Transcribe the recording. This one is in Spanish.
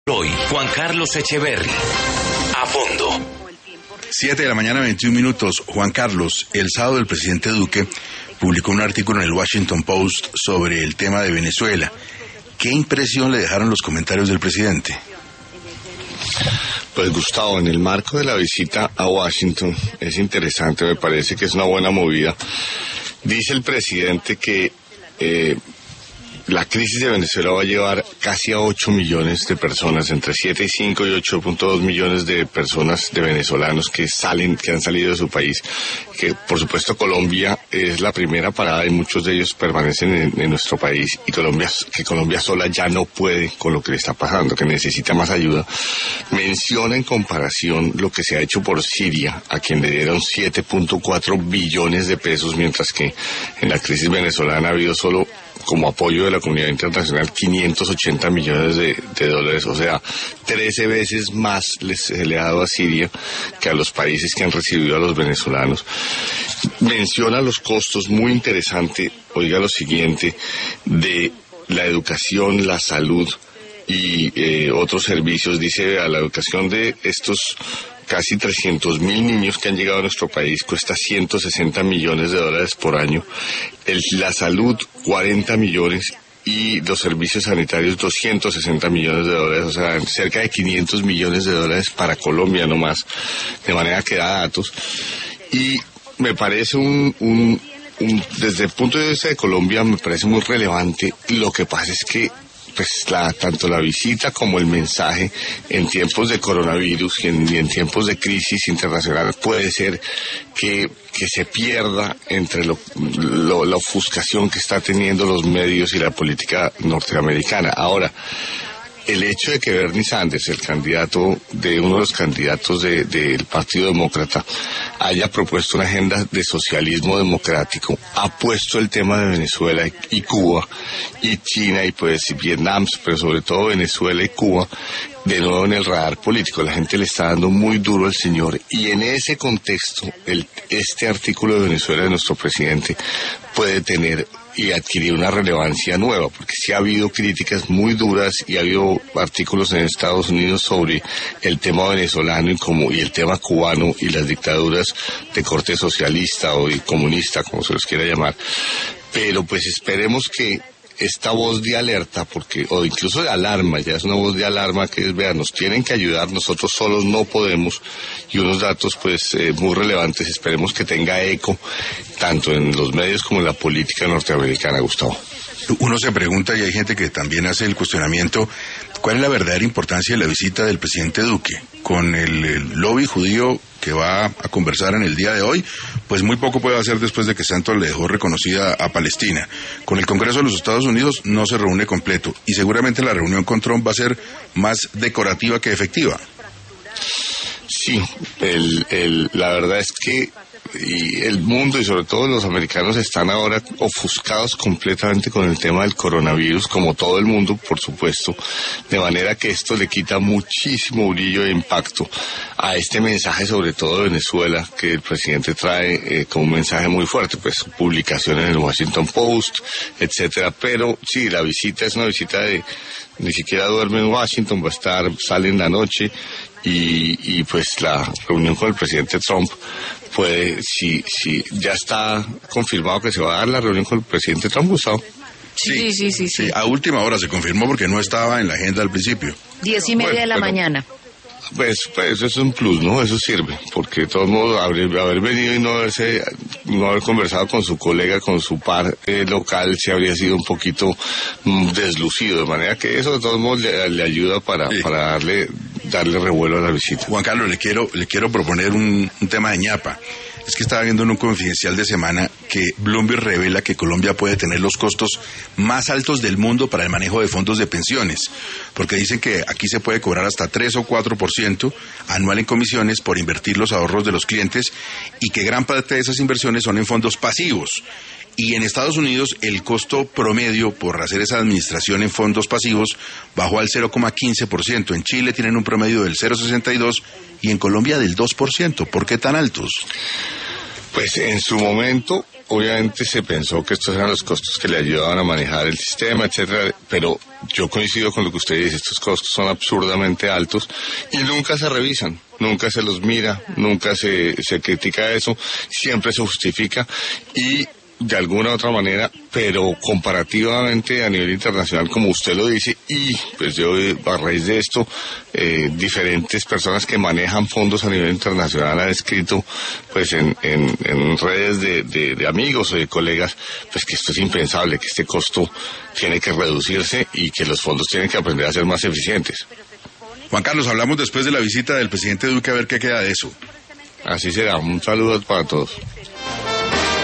Hoy, Juan Carlos Echeverry. A fondo. 7 de la mañana, 21 minutos. Juan Carlos, el sábado el presidente Duque publicó un artículo en el Washington Post sobre el tema de Venezuela. ¿Qué impresión le dejaron los comentarios del presidente? Pues Gustavo, en el marco de la visita a Washington, es interesante, me parece que es una buena movida. Dice el presidente que la crisis de Venezuela va a llevar casi a 8 millones de personas, entre 7,5 y 8,2 millones de personas, de venezolanos que han salido de su país. Que por supuesto Colombia es la primera parada y muchos de ellos permanecen en nuestro país, y Colombia sola ya no puede con lo que le está pasando, que necesita más ayuda. Menciona en comparación lo que se ha hecho por Siria, a quien le dieron 7,4 billones de pesos, mientras que en la crisis venezolana ha habido solo, como apoyo de la comunidad internacional, 580 millones de dólares, o sea, 13 veces más se le ha dado a Siria que a los países que han recibido a los venezolanos. Menciona los costos, muy interesante, oiga lo siguiente, de la educación, la salud y otros servicios. Dice, a la educación de estos casi 300,000 niños que han llegado a nuestro país cuesta 160 millones de dólares por año. La salud, 40 millones. Y los servicios sanitarios, 260 millones de dólares, o sea, cerca de 500 millones de dólares para Colombia nomás, de manera que da datos. Y me parece desde el punto de vista de Colombia, me parece muy relevante. Lo que pasa es que pues tanto la visita como el mensaje en tiempos de coronavirus y en tiempos de crisis internacional puede ser que se pierda entre la ofuscación que está teniendo los medios y la política norteamericana. Ahora, el hecho de que Bernie Sanders, uno de los candidatos del Partido Demócrata, haya propuesto una agenda de socialismo democrático, ha puesto el tema de Venezuela y Cuba y China y pues Vietnam, pero sobre todo Venezuela y Cuba, de nuevo en el radar político. La gente le está dando muy duro al señor, y en ese contexto este artículo de Venezuela de nuestro presidente puede tener y adquirir una relevancia nueva, porque sí ha habido críticas muy duras y ha habido artículos en Estados Unidos sobre el tema venezolano y el tema cubano y las dictaduras de corte socialista o comunista, como se los quiera llamar. Pero pues esperemos que esta voz de alerta, o incluso de alarma, ya es una voz de alarma que es, vean, nos tienen que ayudar, nosotros solos no podemos, y unos datos pues muy relevantes, esperemos que tenga eco tanto en los medios como en la política norteamericana, Gustavo. Uno se pregunta, y hay gente que también hace el cuestionamiento, ¿cuál es la verdadera importancia de la visita del presidente Duque? Con el lobby judío que va a conversar en el día de hoy, pues muy poco puede hacer después de que Santos le dejó reconocida a Palestina. Con el Congreso de los Estados Unidos no se reúne completo, y seguramente la reunión con Trump va a ser más decorativa que efectiva. Sí, la verdad es que el mundo y sobre todo los americanos están ahora ofuscados completamente con el tema del coronavirus, como todo el mundo, por supuesto, de manera que esto le quita muchísimo brillo e impacto a este mensaje, sobre todo de Venezuela, que el presidente trae como un mensaje muy fuerte, pues publicaciones en el Washington Post, etcétera. Pero sí, la visita es una visita ni siquiera duerme en Washington, sale en la noche, y pues la reunión con el presidente Trump si ya está confirmado que se va a dar la reunión con el presidente Trump, Gustavo. Sí. A última hora se confirmó porque no estaba en la agenda al principio. 10:30 de la mañana. Pues eso es un plus, ¿no? Eso sirve, porque de todos modos haber venido y no haber conversado con su colega, con su par local, se habría sido un poquito deslucido, de manera que eso de todos modos le ayuda para darle revuelo a la visita. Juan Carlos, le quiero proponer un tema de ñapa. Es que estaba viendo en un confidencial de semana que Bloomberg revela que Colombia puede tener los costos más altos del mundo para el manejo de fondos de pensiones, porque dicen que aquí se puede cobrar hasta 3 o 4% anual en comisiones por invertir los ahorros de los clientes, y que gran parte de esas inversiones son en fondos pasivos. Y en Estados Unidos el costo promedio por hacer esa administración en fondos pasivos bajó al 0,15%. En Chile tienen un promedio del 0,62% y en Colombia del 2%. ¿Por qué tan altos? Pues en su momento obviamente se pensó que estos eran los costos que le ayudaban a manejar el sistema, etcétera, pero yo coincido con lo que usted dice, estos costos son absurdamente altos y nunca se revisan, nunca se los mira, nunca se critica eso, siempre se justifica y de alguna u otra manera, pero comparativamente a nivel internacional, como usted lo dice, y pues yo a raíz de esto, diferentes personas que manejan fondos a nivel internacional han escrito pues en redes de amigos o de colegas, pues que esto es impensable, que este costo tiene que reducirse y que los fondos tienen que aprender a ser más eficientes. Juan Carlos, hablamos después de la visita del presidente Duque a ver qué queda de eso. Así será, un saludo para todos.